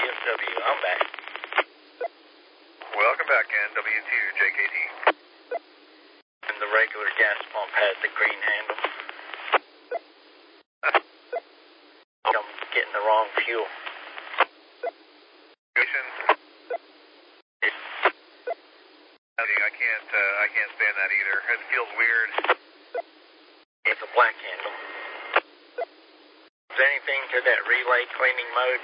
GFW, I'm back. Welcome back, NW2, JKT. And the regular gas pump has the green handle. I'm getting the wrong fuel. I can't stand that either. It feels weird. It's a black handle. Is there anything to that relay cleaning mode?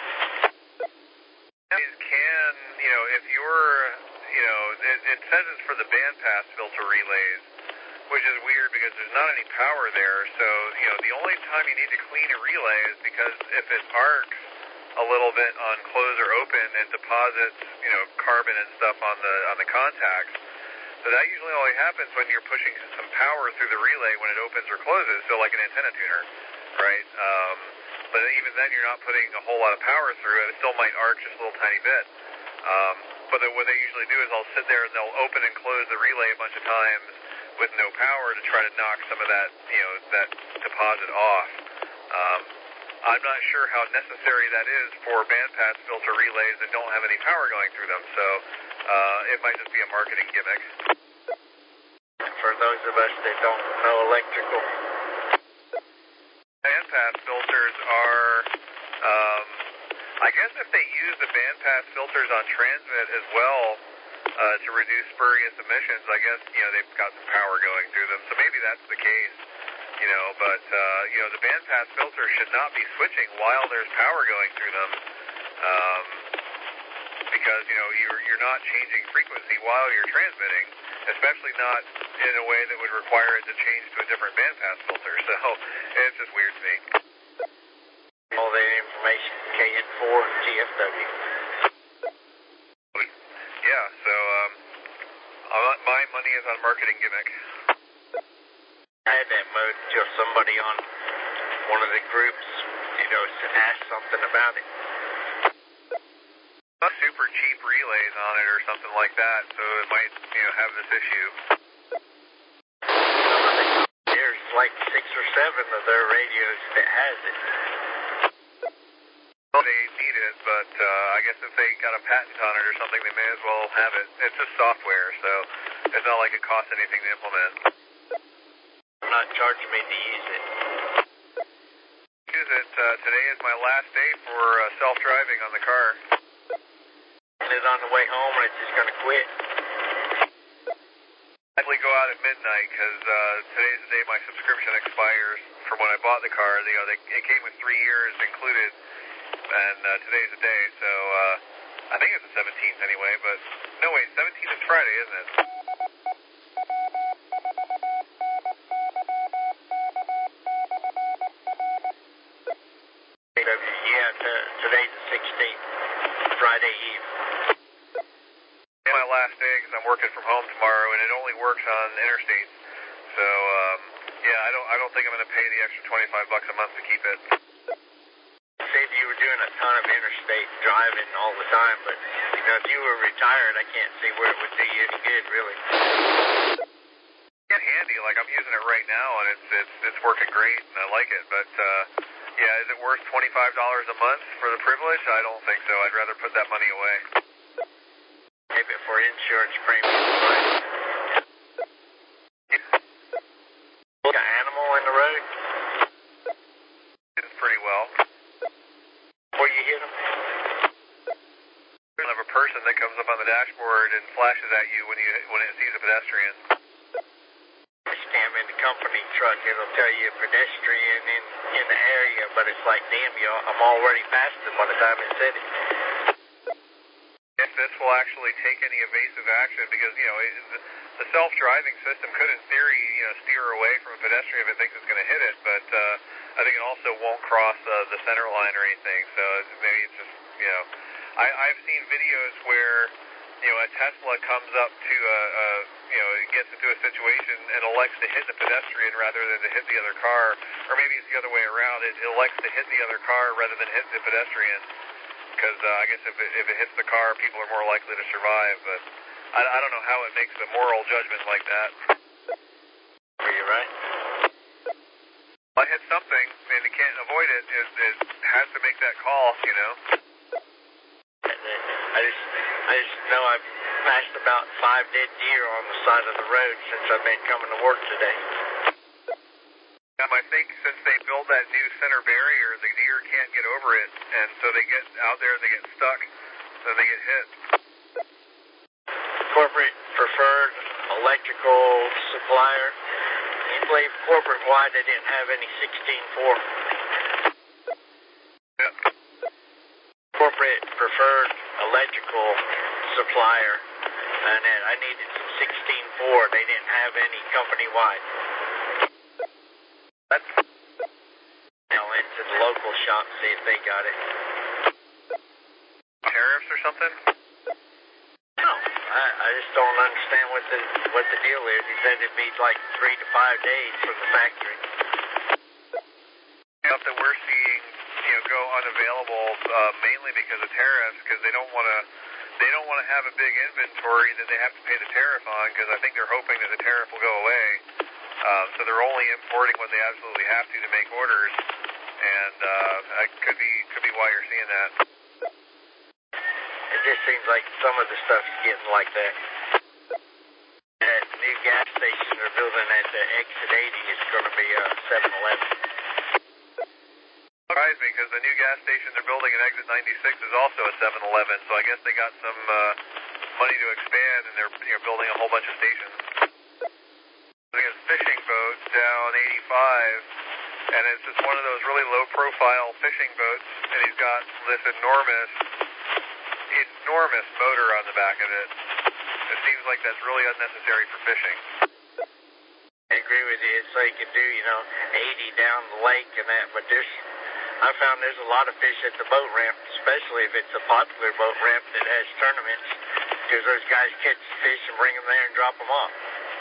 It can, if you're, it says it's for the bandpass filter relays, which is weird because there's not any power there. So, the only time you need to clean a relay is because if it arcs a little bit on close or open and deposits, carbon and stuff on the contacts. So that usually only happens when you're pushing some power through the relay when it opens or closes, so like an antenna tuner, right? But even then you're not putting a whole lot of power through it. It still might arc just a little tiny bit. But what they usually do is they'll sit there and they'll open and close the relay a bunch of times with no power to try to knock some of that, that deposit off. I'm not sure how necessary that is for bandpass filter relays that don't have any power going through them, so it might just be a marketing gimmick. For those of us that don't know electrical, bandpass filters are, I guess if they use the bandpass filters on transmit as well to reduce spurious emissions, I guess, they've got some power going through them, so maybe that's the case. But the bandpass filter should not be switching while there's power going through them, because you're not changing frequency while you're transmitting, especially not in a way that would require it to change to a different bandpass filter. So it's just weird to me. All that information, KN4 GFW. Yeah, so my money is on marketing gimmick. I had that mode until somebody on one of the groups, asked something about it. Not super cheap relays on it or something like that, so it might, have this issue. There's like 6 or 7 of their radios that has it. Well, they need it, but I guess if they got a patent on it or something, they may as well have it. It's just software, so it's not like it costs anything to implement. Not charging me to use it. Use it. Today is my last day for self-driving on the car. And it's on the way home and it's just going to quit. I likely go out at midnight because today's the day my subscription expires from when I bought the car. It came with 3 years included, and today's the day, so I think it's the 17th anyway, but no wait, 17th is Friday, isn't it? Yeah, today's the 16th, Friday Eve. It's my last day because I'm working from home tomorrow, and it only works on interstate. So, I don't think I'm going to pay the extra $25 a month to keep it. You said you were doing a ton of interstate driving all the time, but, if you were retired, I can't see where it would do you any good, really. It's handy, like I'm using it right now, and it's working great, and I like it, but, is it worth $25 a month for the privilege? I don't think so. I'd rather put that money away. Maybe for insurance premiums, right? An animal in the road? It's pretty well. Before you hit them? There's a person that comes up on the dashboard and flashes at you when it sees a pedestrian. Scam in the company truck, it'll tell you a pedestrian in the area, but it's like, damn, I'm already past it by the time it said it. If this will actually take any evasive action, because, the self-driving system could, in theory, steer away from a pedestrian if it thinks it's going to hit it, but I think it also won't cross the center line or anything, so maybe it's just, I've seen videos where, a Tesla comes up to it gets into a situation and elects to hit the pedestrian rather than to hit the other car, or maybe it's the other way around, it elects to hit the other car rather than hit the pedestrian, because I guess if it hits the car, people are more likely to survive, but I don't know how it makes a moral judgment like that. Are you right? I hit something, and it can't avoid it. It has to make that call, know I've passed about 5 dead deer on the side of the road since I've been coming to work today. I think since they built that new center barrier, the deer can't get over it, and so they get out there and they get stuck, so they get hit. Corporate preferred electrical supplier. You believe corporate wide they didn't have any 16.4. Yep. Corporate preferred electrical supplier, and then I needed some 16.4. They didn't have any company wide. Now into the local shop, see if they got it. Tariffs or something? No, I just don't understand what the deal is. He said it'd be like 3 to 5 days from the factory. Stuff that we're seeing, go unavailable mainly because of tariffs, because they don't want to have a big inventory that they have to pay the tariff on, because I think they're hoping that the tariff will go away. So they're only importing what they absolutely have to make orders, and that could be why you're seeing that. It just seems like some of the stuff's getting like that. That new gas station they're building at the exit 80 is going to be a 7-Eleven. Surprised me, because the new gas station they're building at exit 96 is also a 7-Eleven, so I guess they got some money to expand, and they're building a whole bunch of stations. There's a fishing boat down 85, and it's just one of those really low-profile fishing boats, and he's got this enormous motor on the back of it. It seems like that's really unnecessary for fishing. I agree with you. It's like you do, 80 down the lake and that, but I found there's a lot of fish at the boat ramp, especially if it's a popular boat ramp that has tournaments, because those guys catch the fish and bring them there and drop them off.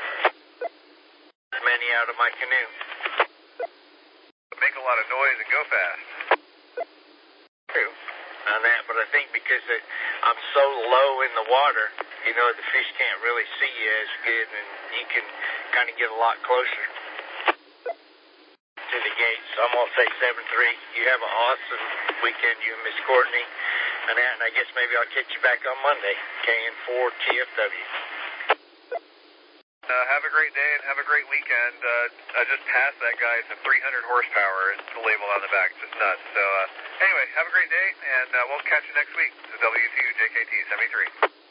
Many out of my canoe. Make a lot of noise and go fast. True. On that, but I think because I'm so low in the water, the fish can't really see you as good, and you can kind of get a lot closer to the gate. So I'm going to say 7-3. You have an awesome weekend, you and Miss Courtney, and I guess maybe I'll catch you back on Monday. KN4 TFW. Have a great day and have a great weekend. I just passed that guy. It's a 300 horsepower. It's the label on the back. It's just nuts. So anyway, have a great day, and we'll catch you next week. This is W2 JKT 73.